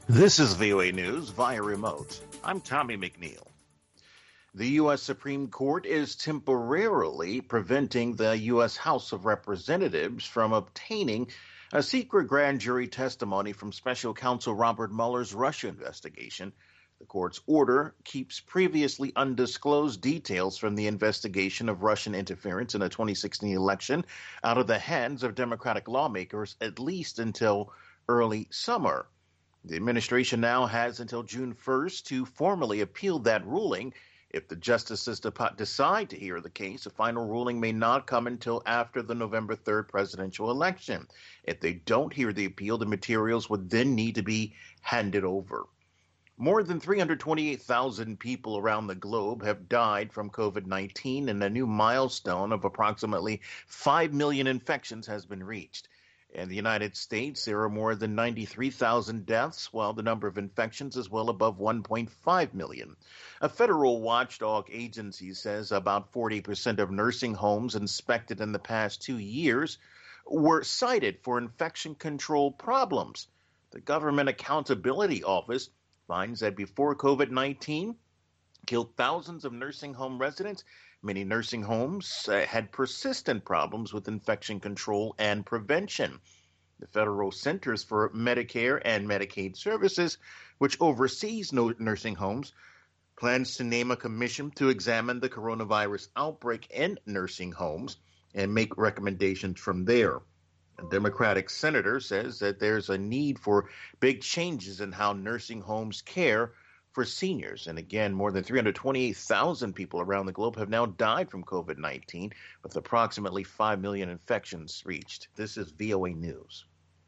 This is VOA News via remote. I'm Tommy McNeil. The U.S. Supreme Court is temporarily preventing the U.S. House of Representatives from obtaining a secret grand jury testimony from special counsel Robert Mueller's Russia investigation. The court's order keeps previously undisclosed details from the investigation of Russian interference in the 2016 election out of the hands of Democratic lawmakers, at least until early summer. The administration now has until June 1st to formally appeal that ruling. If the justices decide to hear the case, a final ruling may not come until after the November 3rd presidential election. If they don't hear the appeal, the materials would then need to be handed over. More than 328,000 people around the globe have died from COVID-19, and a new milestone of approximately 5 million infections has been reached. In the United States, there are more than 93,000 deaths, while the number of infections is well above 1.5 million. A federal watchdog agency says about 40% of nursing homes inspected in the past 2 years were cited for infection control problems. The Government Accountability Office finds that before COVID-19 killed thousands of nursing home residents, many nursing homes had persistent problems with infection control and prevention. The Federal Centers for Medicare and Medicaid Services, which oversees nursing homes, plans to name a commission to examine the coronavirus outbreak in nursing homes and make recommendations from there. A Democratic senator says that there's a need for big changes in how nursing homes care for seniors. And again, more than 328,000 people around the globe have now died from COVID-19, with approximately 5 million infections reached. This is VOA News.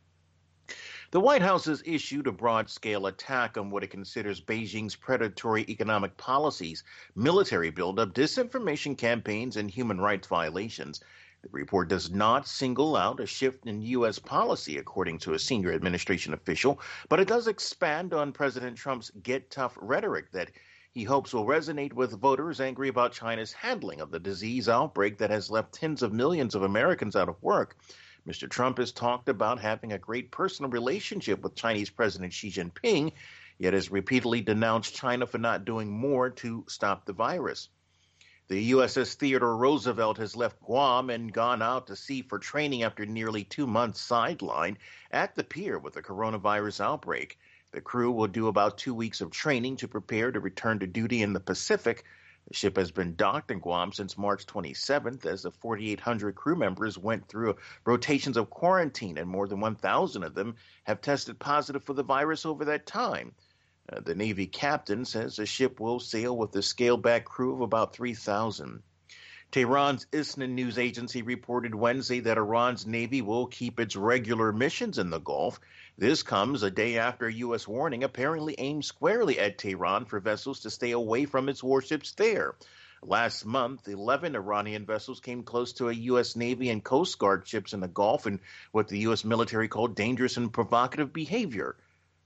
The White House has issued a broad-scale attack on what it considers Beijing's predatory economic policies, military buildup, disinformation campaigns, and human rights violations. The report does not single out a shift in U.S. policy, according to a senior administration official, but it does expand on President Trump's get tough rhetoric that he hopes will resonate with voters angry about China's handling of the disease outbreak that has left tens of millions of Americans out of work. Mr. Trump has talked about having a great personal relationship with Chinese President Xi Jinping, yet has repeatedly denounced China for not doing more to stop the virus. The USS Theodore Roosevelt has left Guam and gone out to sea for training after nearly 2 months sidelined at the pier with the coronavirus outbreak. The crew will do about 2 weeks of training to prepare to return to duty in the Pacific. The ship has been docked in Guam since March 27th as the 4,800 crew members went through rotations of quarantine, and more than 1,000 of them have tested positive for the virus over that time. The Navy captain says the ship will sail with a scaled-back crew of about 3,000. Tehran's ISNA news agency reported Wednesday that Iran's Navy will keep its regular missions in the Gulf. This comes a day after a U.S. warning apparently aimed squarely at Tehran for vessels to stay away from its warships there. Last month, 11 Iranian vessels came close to a U.S. Navy and Coast Guard ships in the Gulf in what the U.S. military called dangerous and provocative behavior.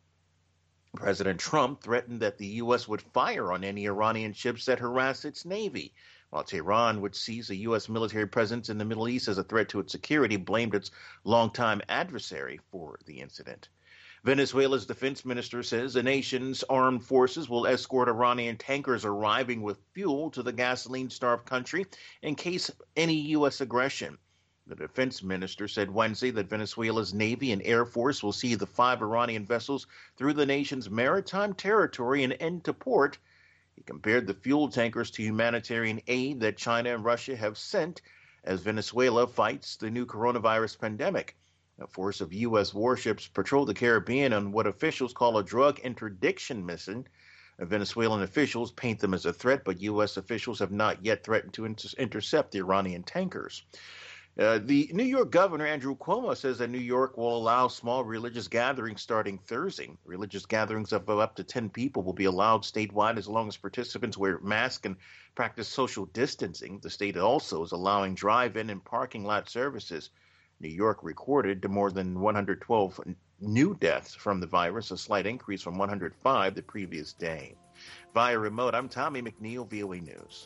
President Trump threatened that the U.S. would fire on any Iranian ships that harass its Navy, while Tehran, which sees a U.S. military presence in the Middle East as a threat to its security, blamed its longtime adversary for the incident. Venezuela's defense minister says the nation's armed forces will escort Iranian tankers arriving with fuel to the gasoline-starved country in case any U.S. aggression. The defense minister said Wednesday that Venezuela's Navy and Air Force will see the 5 Iranian vessels through the nation's maritime territory and into port. He compared the fuel tankers to humanitarian aid that China and Russia have sent as Venezuela fights the new coronavirus pandemic. A force of U.S. warships patrol the Caribbean on what officials call a drug interdiction mission. Venezuelan officials paint them as a threat, but U.S. officials have not yet threatened to intercept the Iranian tankers. The New York governor, Andrew Cuomo, says that New York will allow small religious gatherings starting Thursday. Religious gatherings of up to 10 people will be allowed statewide as long as participants wear masks and practice social distancing. The state also is allowing drive-in and parking lot services. New York recorded more than 112 new deaths from the virus, a slight increase from 105 the previous day. Via remote, I'm Tommy McNeil, VOA News.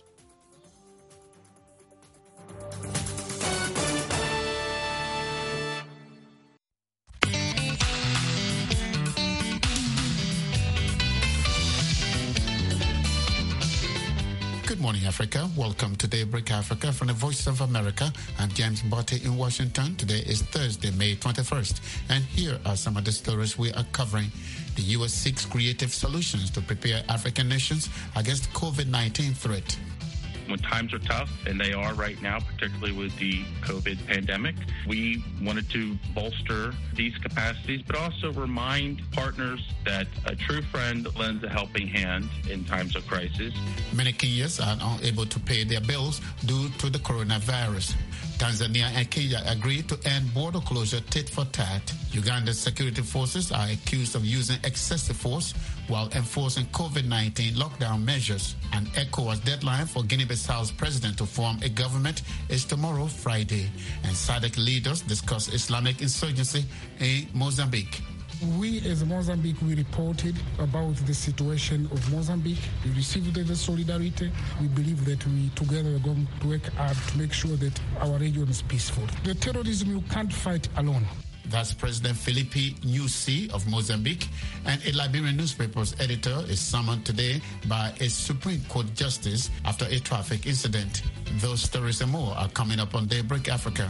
morning, Africa. Welcome to Daybreak Africa from the Voice of America. I'm James Botte in Washington. Today is Thursday, May 21st. And here are some of the stories we are covering. The U.S. seeks creative solutions to prepare African nations against COVID-19 threat. When times are tough, and they are right now, particularly with the COVID pandemic, we wanted to bolster these capacities, but also remind partners that a true friend lends a helping hand in times of crisis. Many Kenyans are unable to pay their bills due to the coronavirus. Tanzania and Kenya agreed to end border closure tit for tat. Uganda's security forces are accused of using excessive force while enforcing COVID-19 lockdown measures. An ECOWAS deadline for Guinea-Bissau's president to form a government is tomorrow, Friday. And SADC leaders discuss Islamic insurgency in Mozambique. We as Mozambique, we reported about the situation of Mozambique. We received the solidarity. We believe that we together are going to work hard to make sure that our region is peaceful. The terrorism you can't fight alone. That's President Filipe Nyusi of Mozambique. And a Liberian newspaper's editor is summoned today by a Supreme Court justice after a traffic incident. Those stories and more are coming up on Daybreak Africa.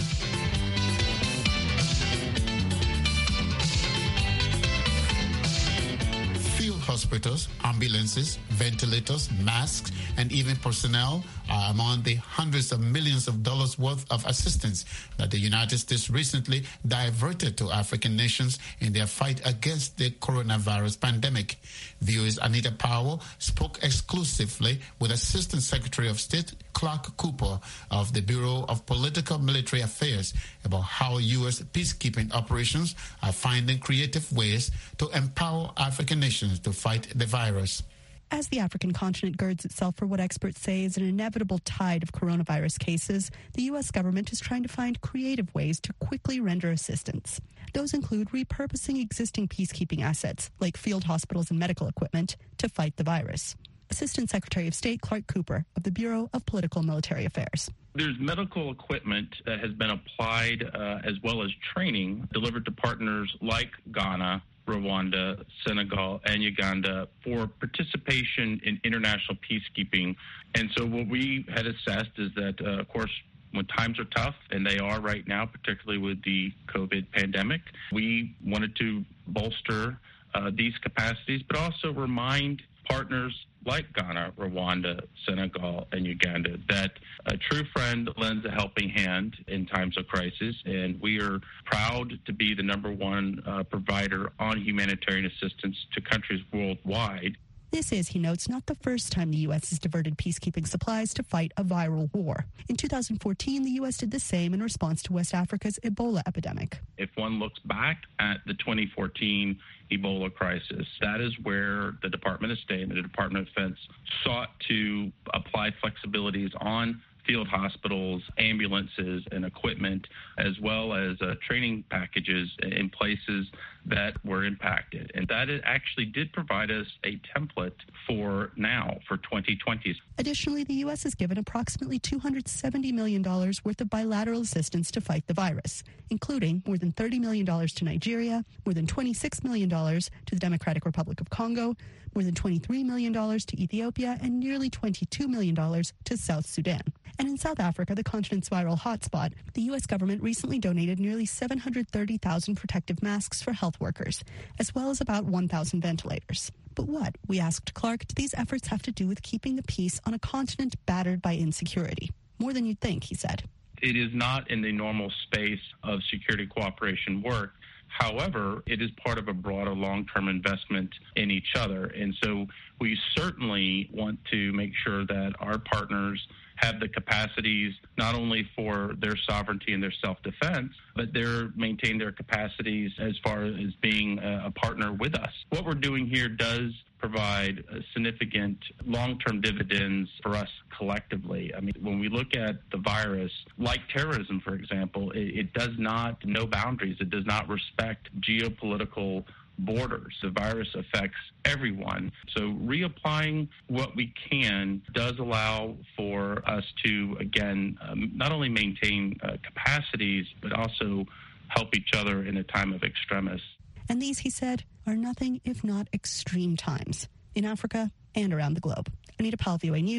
Hospitals, ambulances, ventilators, masks, and even personnel are among the hundreds of millions of dollars worth of assistance that the United States recently diverted to African nations in their fight against the coronavirus pandemic. VOA's Anita Powell spoke exclusively with Assistant Secretary of State Clark Cooper of the Bureau of Political Military Affairs about how U.S. peacekeeping operations are finding creative ways to empower African nations to fight the virus. As the African continent girds itself for what experts say is an inevitable tide of coronavirus cases, the U.S. government is trying to find creative ways to quickly render assistance. Those include repurposing existing peacekeeping assets, like field hospitals and medical equipment, to fight the virus. Assistant Secretary of State Clark Cooper of the Bureau of Political Military Affairs. There's medical equipment that has been applied as well as training delivered to partners like Ghana, Rwanda, Senegal, and Uganda for participation in international peacekeeping. And so what we had assessed is that, of course, when times are tough, and they are right now, particularly with the COVID pandemic, we wanted to bolster these capacities, but also remind partners like Ghana, Rwanda, Senegal, and Uganda that a true friend lends a helping hand in times of crisis, and we are proud to be the number one provider on humanitarian assistance to countries worldwide. This is, he notes, not the first time the U.S. has diverted peacekeeping supplies to fight a viral war. In 2014, the U.S. did the same in response to West Africa's Ebola epidemic. If one looks back at the 2014 Ebola crisis, that is where the Department of State and the Department of Defense sought to apply flexibilities on field hospitals, ambulances, and equipment, as well as training packages in places that were impacted. And that it actually did provide us a template for now, for 2020. Additionally, the U.S. has given approximately $270 million worth of bilateral assistance to fight the virus, including more than $30 million to Nigeria, more than $26 million to the Democratic Republic of Congo, more than $23 million to Ethiopia, and nearly $22 million to South Sudan. And in South Africa, the continent's viral hotspot, the U.S. government recently donated nearly 730,000 protective masks for health workers, as well as about 1,000 ventilators. But what, we asked Clark, do these efforts have to do with keeping the peace on a continent battered by insecurity? More than you'd think, he said. It is not in the normal space of security cooperation work. However, it is part of a broader long-term investment in each other. And so we certainly want to make sure that our partners have the capacities not only for their sovereignty and their self-defense, but they're maintain their capacities as far as being a partner with us. What we're doing here does provide significant long-term dividends for us collectively. I mean, when we look at the virus, like terrorism, for example, it does not know boundaries. It does not respect geopolitical borders. The virus affects everyone. So reapplying what we can does allow for us to, again, not only maintain capacities, but also help each other in a time of extremis. And these, he said, are nothing if not extreme times in Africa and around the globe. Anita Powell, VOA News,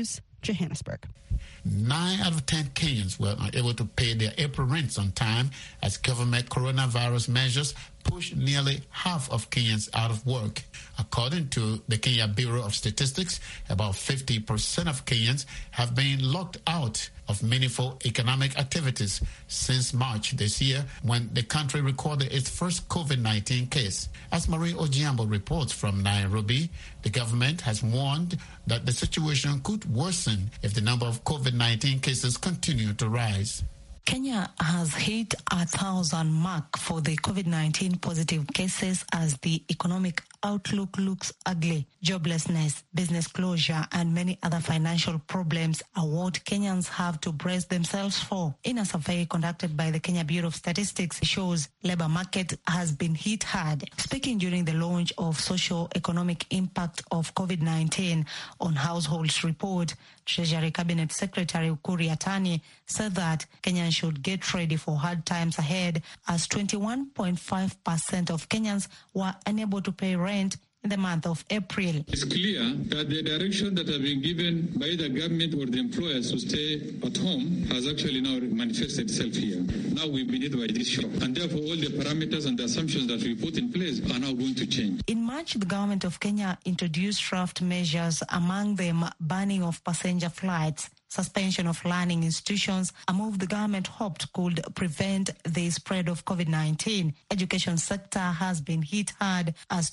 Johannesburg. 9 out of 10 Kenyans were not able to pay their April rents on time as government coronavirus measures pushed nearly half of Kenyans out of work. According to the Kenya Bureau of Statistics, about 50% of Kenyans have been locked out of meaningful economic activities since March this year, when the country recorded its first COVID-19 case. As Marie Ojiambo reports from Nairobi, the government has warned that the situation could worsen if the number of COVID-19 cases continue to rise. Kenya has hit 1,000 mark for the COVID-19 positive cases as the economic outlook looks ugly. Joblessness, business closure, and many other financial problems are what Kenyans have to brace themselves for. In a survey conducted by the Kenya Bureau of Statistics, it shows labor market has been hit hard. Speaking during the launch of socio-economic impact of COVID-19 on households report, Treasury Cabinet Secretary Ukuri Atani said that Kenyans should get ready for hard times ahead, as 21.5% of Kenyans were unable to pay rent in the month of April. It's clear that the direction that has been given by the government or the employers to stay at home has actually now manifested itself here. Now we've been hit by this shock, and therefore all the parameters and the assumptions that we put in place are now going to change. In March, the government of Kenya introduced draft measures, among them banning of passenger flights, suspension of learning institutions, a move the government hoped could prevent the spread of COVID-19. Education sector has been hit hard as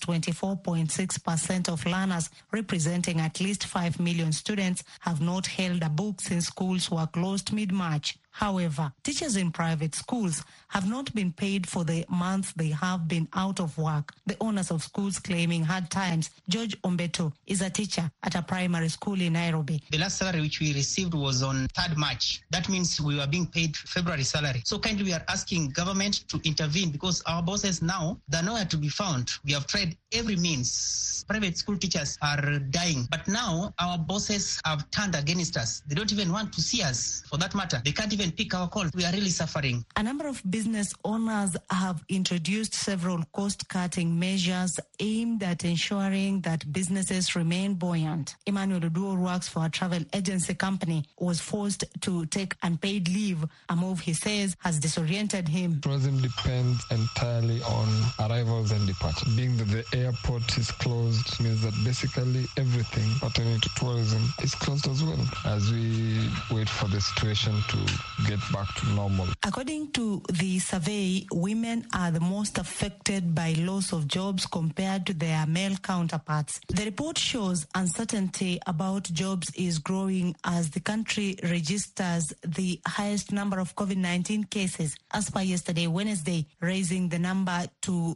24.6% of learners, representing at least 5 million students, have not held a book since schools were closed mid-March. However, teachers in private schools have not been paid for the months they have been out of work. The owners of schools claiming hard times. George Ombeto is a teacher at a primary school in Nairobi. The last salary which we received was on 3rd March. That means we were being paid February salary. So kindly we are asking government to intervene, because our bosses now, they're nowhere to be found. We have tried every means. Private school teachers are dying. But now our bosses have turned against us. They don't even want to see us, for that matter. They can't even pick our call. We are really suffering. A number of business owners have introduced several cost-cutting measures aimed at ensuring that businesses remain buoyant. Emmanuel Oduor works for a travel agency company, was forced to take unpaid leave, a move he says has disoriented him. Tourism depends entirely on arrivals and departures. Being that the airport is closed means that basically everything pertaining to tourism is closed as well, as we wait for the situation to get back to normal. According to the survey, women are the most affected by loss of jobs compared to their male counterparts. The report shows uncertainty about jobs is growing as the country registers the highest number of COVID-19 cases, as per yesterday, Wednesday, raising the number to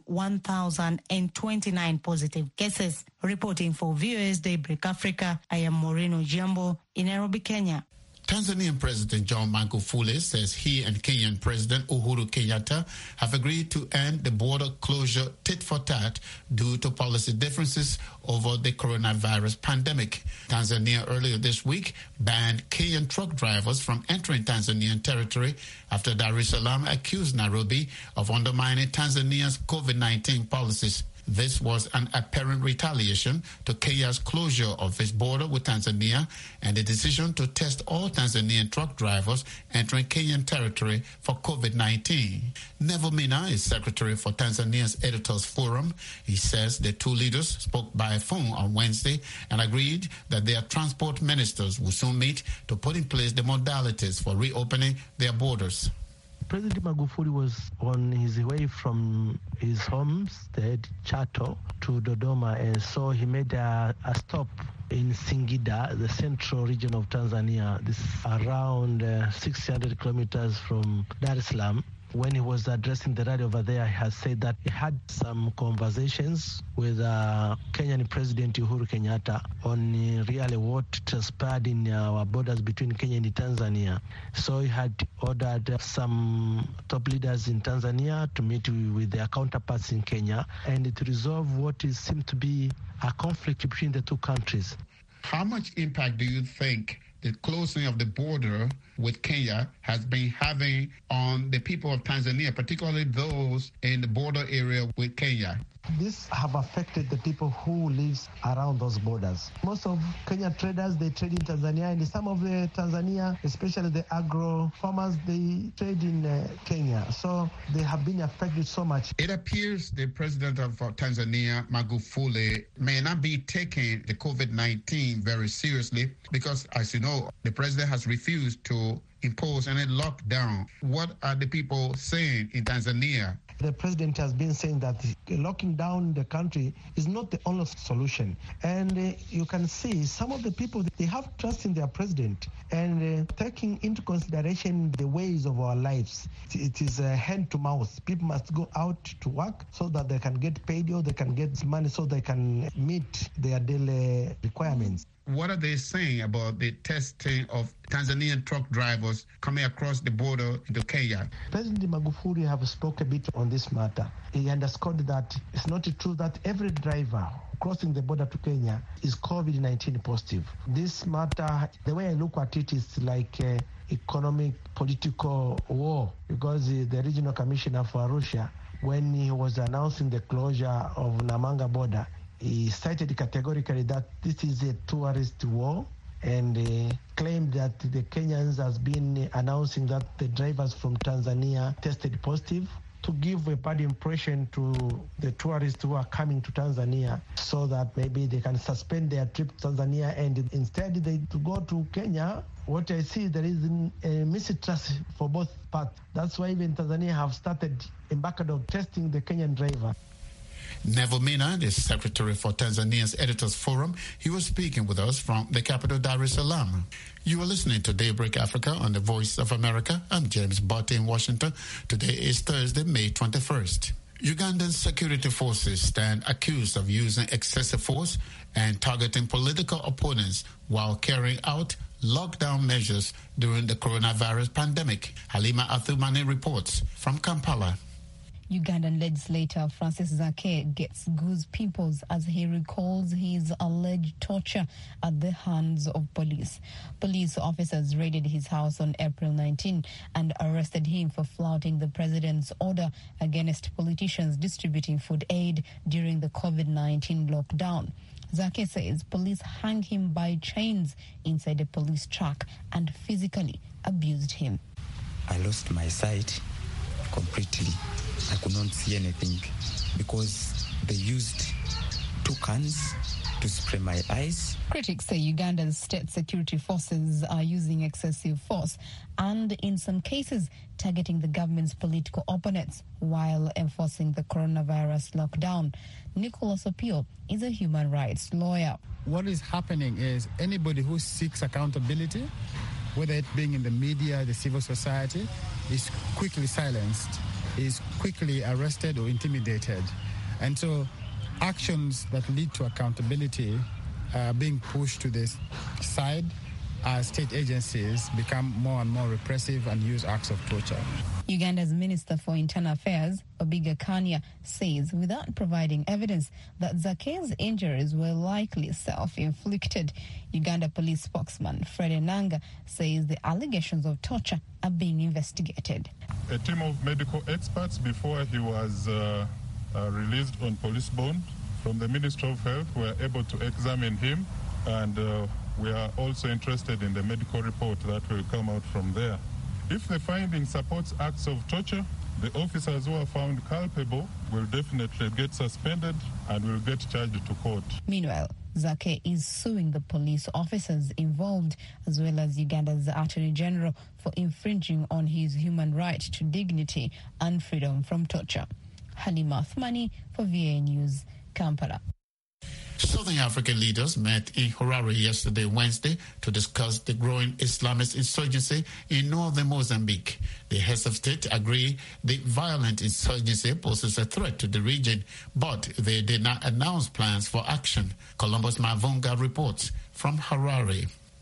1,029 positive cases. Reporting for VOS Daybreak Africa, I am Maureen Ojiambo in Nairobi, Kenya. Tanzanian President John Magufuli says he and Kenyan President Uhuru Kenyatta have agreed to end the border closure tit for tat due to policy differences over the coronavirus pandemic. Tanzania earlier this week banned Kenyan truck drivers from entering Tanzanian territory after Dar es Salaam accused Nairobi of undermining Tanzania's COVID-19 policies. This was an apparent retaliation to Kenya's closure of its border with Tanzania and the decision to test all Tanzanian truck drivers entering Kenyan territory for COVID-19. Neville Mina is secretary for Tanzania's Editors Forum. He says the two leaders spoke by phone on Wednesday and agreed that their transport ministers will soon meet to put in place the modalities for reopening their borders. President Magufuli was on his way from his homestead, Chato, to Dodoma, and so he made a stop in Singida, the central region of Tanzania. This is around 600 kilometers from Dar es Salaam. When he was addressing the rally over there, he has said that he had some conversations with Kenyan President Uhuru Kenyatta on really what transpired in our borders between Kenya and Tanzania. So he had ordered some top leaders in Tanzania to meet with their counterparts in Kenya and to resolve what seemed to be a conflict between the two countries. How much impact do you think the closing of the border with Kenya has been having on the people of Tanzania, particularly those in the border area with Kenya? This have affected the people who live around those borders. Most of Kenya traders, they trade in Tanzania, and some of the Tanzania, especially the agro farmers, they trade in Kenya. So they have been affected so much. It appears the president of Tanzania, Magufuli, may not be taking the COVID-19 very seriously because, as you know, the president has refused to impose any lockdown. What are the people saying in Tanzania? The president has been saying that locking down the country is not the only solution. And you can see some of the people, they have trust in their president and taking into consideration the ways of our lives. It is hand to mouth. People must go out to work so that they can get paid or they can get money so they can meet their daily requirements. What are they saying about the testing of Tanzanian truck drivers coming across the border into Kenya? President Magufuli have spoke a bit on this matter. He underscored that it's not true that every driver crossing the border to Kenya is COVID-19 positive. This matter, the way I look at it, is like economic, political war, because the regional commissioner for Arusha, when he was announcing the closure of Namanga border, he cited categorically that this is a tourist war and claimed that the Kenyans has been announcing that the drivers from Tanzania tested positive to give a bad impression to the tourists who are coming to Tanzania so that maybe they can suspend their trip to Tanzania and instead they to go to Kenya. What I see, there is a mistrust for both parts. That's why even Tanzania have started embarked on testing the Kenyan driver. Neville Mina, the secretary for Tanzania's Editors Forum, he was speaking with us from the capital, Dar es Salaam. You are listening to Daybreak Africa on the Voice of America. I'm James Botte in Washington. Today is Thursday, May 21st. Ugandan security forces stand accused of using excessive force and targeting political opponents while carrying out lockdown measures during the coronavirus pandemic. Halima Athumani reports from Kampala. Ugandan legislator Francis Zake gets goose pimples as he recalls his alleged torture at the hands of police. Police officers raided his house on April 19 and arrested him for flouting the president's order against politicians distributing food aid during the COVID-19 lockdown. Zake says police hung him by chains inside a police truck and physically abused him. I lost my sight completely. I could not see anything because they used 2 cans to spray my eyes. Critics say Uganda's state security forces are using excessive force and, in some cases, targeting the government's political opponents while enforcing the coronavirus lockdown. Nicholas Opio is a human rights lawyer. What is happening is anybody who seeks accountability, whether it being in the media, the civil society, is quickly silenced, is quickly arrested or intimidated. And so actions that lead to accountability are being pushed to this side as state agencies become more and more repressive and use acts of torture. Uganda's Minister for Internal Affairs, Obiga Kanya, says without providing evidence that Zake's injuries were likely self-inflicted. Uganda police spokesman Fred Enanga says the allegations of torture are being investigated. A team of medical experts before he was released on police bond from the Ministry of Health were able to examine him, and we are also interested in the medical report that will come out from there. If the finding supports acts of torture, the officers who are found culpable will definitely get suspended and will get charged to court. Meanwhile, Zake is suing the police officers involved as well as Uganda's Attorney General for infringing on his human right to dignity and freedom from torture. Halima Athumani for VOA News, Kampala. Southern African leaders met in Harare yesterday, Wednesday, to discuss the growing Islamist insurgency in northern Mozambique. The heads of state agree the violent insurgency poses a threat to the region, but they did not announce plans for action. Columbus Mavunga reports from Harare.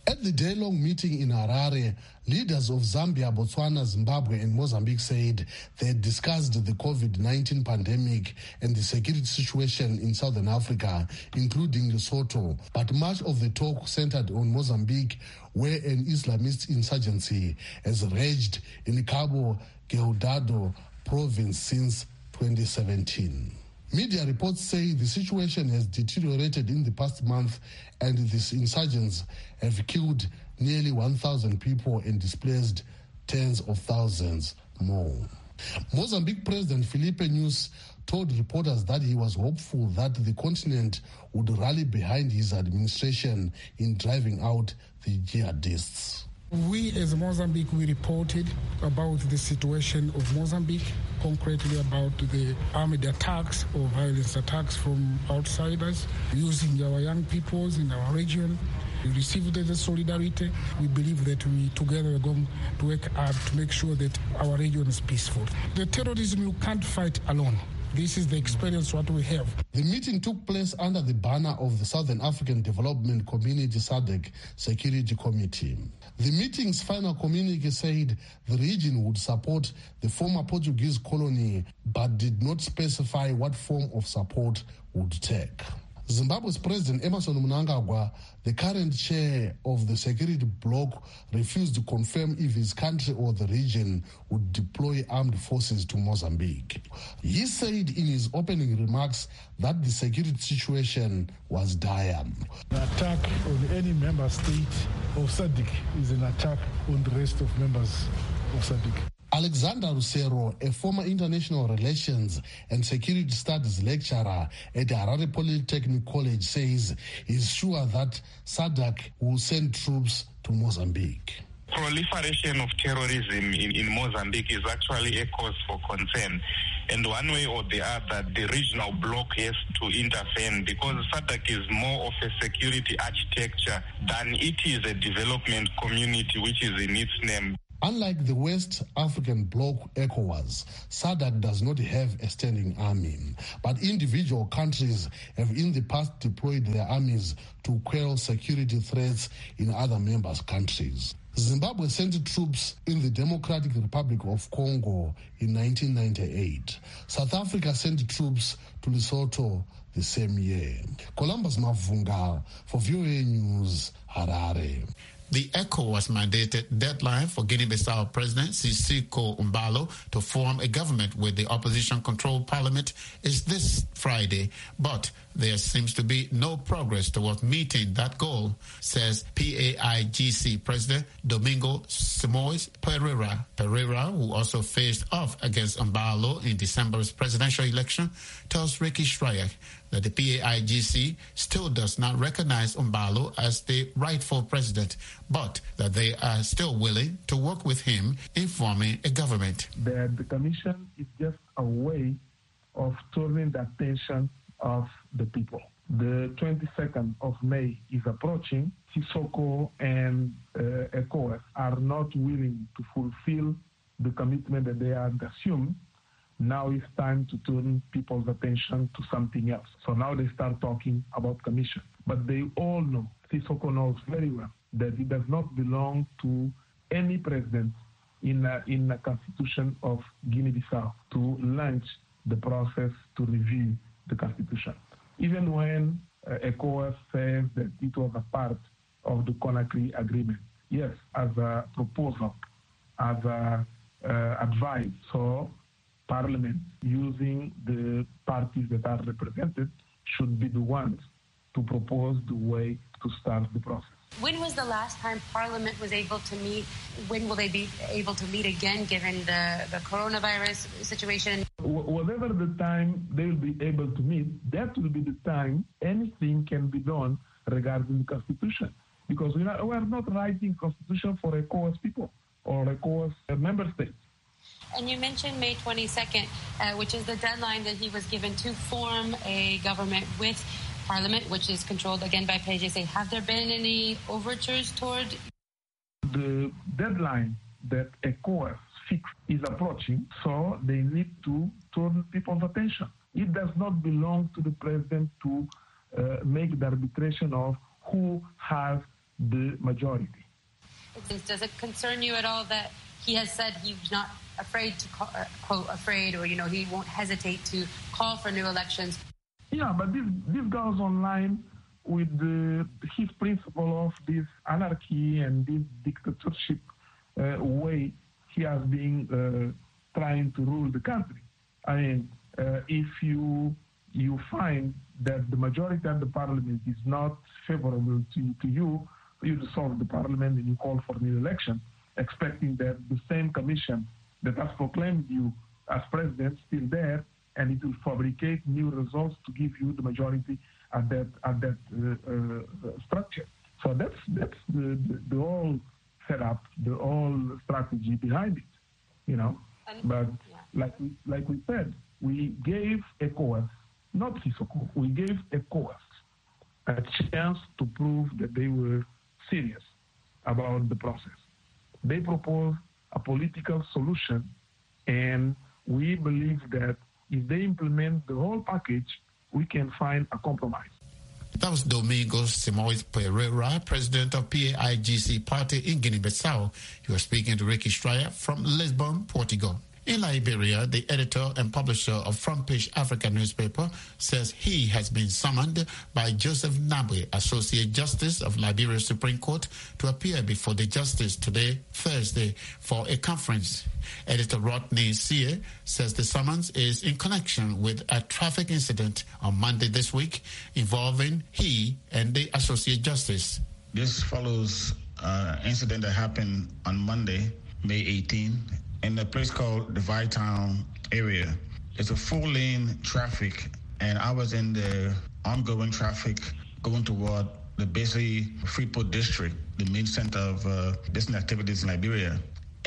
At the day-long meeting in Harare, leaders of Zambia, Botswana, Zimbabwe, and Mozambique said they had discussed the COVID-19 pandemic and the security situation in Southern Africa, including Lesotho. But much of the talk centered on Mozambique, where an Islamist insurgency has raged in Cabo Delgado province since 2017. Media reports say the situation has deteriorated in the past month and these insurgents have killed nearly 1,000 people and displaced tens of thousands more. Mozambique President Filipe Nyusi told reporters that he was hopeful that the continent would rally behind his administration in driving out the jihadists. We as Mozambique, we reported about the situation of Mozambique, concretely about the armed attacks or violence attacks from outsiders using our young peoples in our region. We received the solidarity. We believe that we together are going to work hard to make sure that our region is peaceful. The terrorism you can't fight alone. This is the experience what we have. The meeting took place under the banner of the Southern African Development Community SADC Security Committee. The meeting's final communique said the region would support the former Portuguese colony but did not specify what form of support would take. Zimbabwe's President Emmerson Mnangagwa, the current chair of the security bloc, refused to confirm if his country or the region would deploy armed forces to Mozambique. He said in his opening remarks that the security situation was dire. An attack on any member state of SADC is an attack on the rest of members of SADC. Alexander Lucero, a former international relations and security studies lecturer at Harare Polytechnic College, says he's sure that SADC will send troops to Mozambique. Proliferation of terrorism in Mozambique is actually a cause for concern. And one way or the other, the regional bloc has to intervene because SADC is more of a security architecture than it is a development community, which is in its name. Unlike the West African bloc ECOWAS, SADC does not have a standing army, but individual countries have in the past deployed their armies to quell security threats in other members' countries. Zimbabwe sent troops in the Democratic Republic of Congo in 1998. South Africa sent troops to Lesotho the same year. Columbus Mavunga for VOA News, Harare. The ECOWAS mandated deadline for Guinea-Bissau President Sisiko Embalo to form a government with the opposition-controlled parliament is this Friday, but there seems to be no progress towards meeting that goal, says PAIGC President Domingo Simoes Pereira. Pereira, who also faced off against Embalo in December's presidential election, tells Ricky Schreier that the PAIGC still does not recognize Embalo as the rightful president, but that they are still willing to work with him in forming a government. The commission is just a way of turning the attention of the people. The 22nd of May is approaching. Sisoko and ECOWAS are not willing to fulfill the commitment that they had assumed. Now it's time to turn people's attention to something else. So now they start talking about commission. But they all know, Sisoko knows very well, that it does not belong to any president in the constitution of Guinea-Bissau to launch the process to review the constitution. Even when ECOWAS says that it was a part of the Conakry agreement. Yes, as a proposal, as a advice. So Parliament, using the parties that are represented, should be the ones to propose the way to start the process. When was the last time Parliament was able to meet? When will they be able to meet again, given the coronavirus situation? Whatever the time they will be able to meet, that will be the time anything can be done regarding the Constitution. Because we are not writing Constitution for ECOWAS people or ECOWAS member states. And you mentioned May 22nd, which is the deadline that he was given to form a government with Parliament, which is controlled again by PAIGC. Have there been any overtures toward? The deadline that ECOWAS fixed is approaching, so they need to turn people's attention. It does not belong to the president to make the arbitration of who has the majority. Does it concern you at all that he has said he's not afraid to call, quote, afraid, or, he won't hesitate to call for new elections? Yeah, but this goes online with his principle of this anarchy and this dictatorship way he has been trying to rule the country. I mean, if you find that the majority of the parliament is not favorable to you, you dissolve the parliament and you call for new election, expecting that the same commission that has proclaimed you as president still there, and it will fabricate new results to give you the majority at that structure. So that's the whole setup, the whole strategy behind it, But like we said, we gave ECOWAS, not Sissoko, we gave ECOWAS a chance to prove that they were serious about the process. They proposed a political solution, and we believe that if they implement the whole package, we can find a compromise. That was Domingos Simoes Pereira, president of PAIGC party in Guinea-Bissau. He was speaking to Ricky Stryer from Lisbon, Portugal. In Liberia, the editor and publisher of Front Page Africa newspaper says he has been summoned by Joseph Nabwe, Associate Justice of Liberia Supreme Court, to appear before the justice today, Thursday, for a conference. Editor Rodney Sear says the summons is in connection with a traffic incident on Monday this week involving he and the Associate Justice. This follows an incident that happened on Monday, May 18, in a place called the Vittown area. It's a 4-lane traffic, and I was in the ongoing traffic going toward the Bese Freeport district, the main center of business activities in Liberia.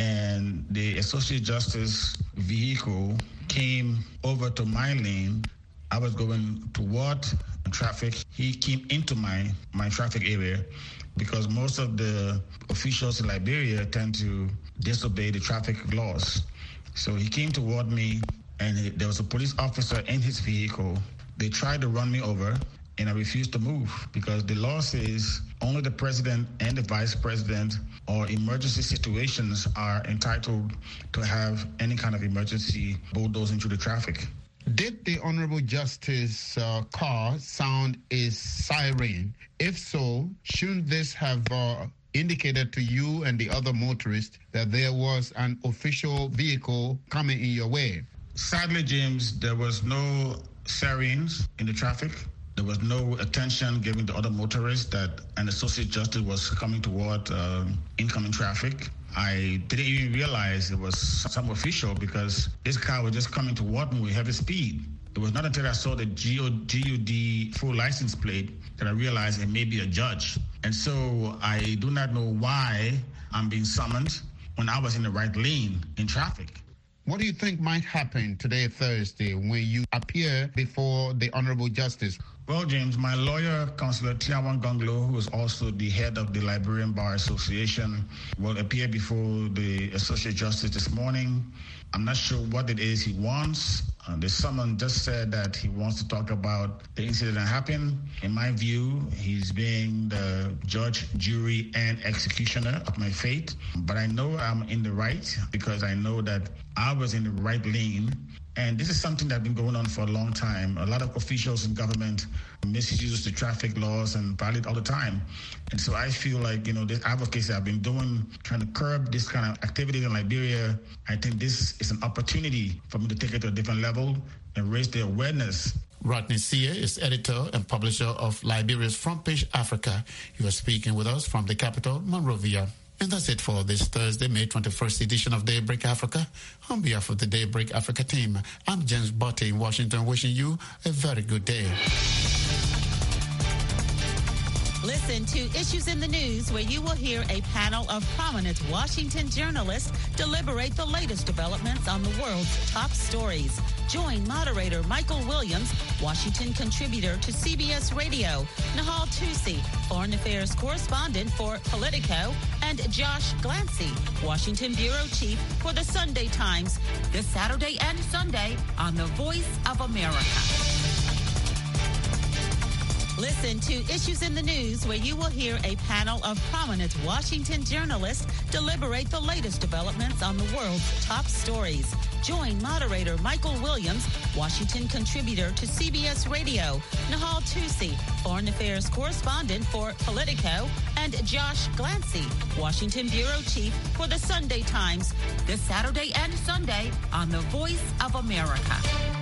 And the Associate Justice vehicle came over to my lane. I was going toward traffic. He came into my traffic area because most of the officials in Liberia tend to disobey the traffic laws. So he came toward me, and there was a police officer in his vehicle. They tried to run me over, and I refused to move because the law says only the president and the vice president or emergency situations are entitled to have any kind of emergency bulldozing through the traffic. Did the Honorable Justice car sound a siren? If so, shouldn't this have indicated to you and the other motorists that there was an official vehicle coming in your way? Sadly, James, there was no sirens in the traffic. There was no attention given to other motorists that an Associate Justice was coming toward incoming traffic. I didn't even realize it was some official because this car was just coming toward me with heavy speed. It was not until I saw the GUD full license plate that I realized it may be a judge. And so I do not know why I'm being summoned when I was in the right lane in traffic. What do you think might happen today, Thursday, when you appear before the Honorable Justice? Well, James, my lawyer, Councillor Tiawan Gonglo, who is also the head of the Liberian Bar Association, will appear before the Associate Justice this morning. I'm not sure what it is he wants. The summons just said that he wants to talk about the incident that happened. In my view, he's being the judge, jury, and executioner of my fate. But I know I'm in the right because I know that I was in the right lane. And this is something that's been going on for a long time. A lot of officials in government misuse the traffic laws and violate all the time. And so I feel like, this advocacy I've been doing, trying to curb this kind of activity in Liberia, I think this is an opportunity for me to take it to a different level and raise the awareness. Rodney Sear is editor and publisher of Liberia's Front Page Africa. He was speaking with us from the capital, Monrovia. And that's it for this Thursday, May 21st edition of Daybreak Africa. On behalf of the Daybreak Africa team, I'm James Botte in Washington, wishing you a very good day. Listen to Issues in the News, where you will hear a panel of prominent Washington journalists deliberate the latest developments on the world's top stories. Join moderator Michael Williams, Washington contributor to CBS Radio, Nahal Tusi, foreign affairs correspondent for Politico, and Josh Glancy, Washington bureau chief for the Sunday Times, this Saturday and Sunday on The Voice of America. Listen to Issues in the News, where you will hear a panel of prominent Washington journalists deliberate the latest developments on the world's top stories. Join moderator Michael Williams, Washington contributor to CBS Radio, Nahal Tusi, foreign affairs correspondent for Politico, and Josh Glancy, Washington bureau chief for the Sunday Times, this Saturday and Sunday on The Voice of America.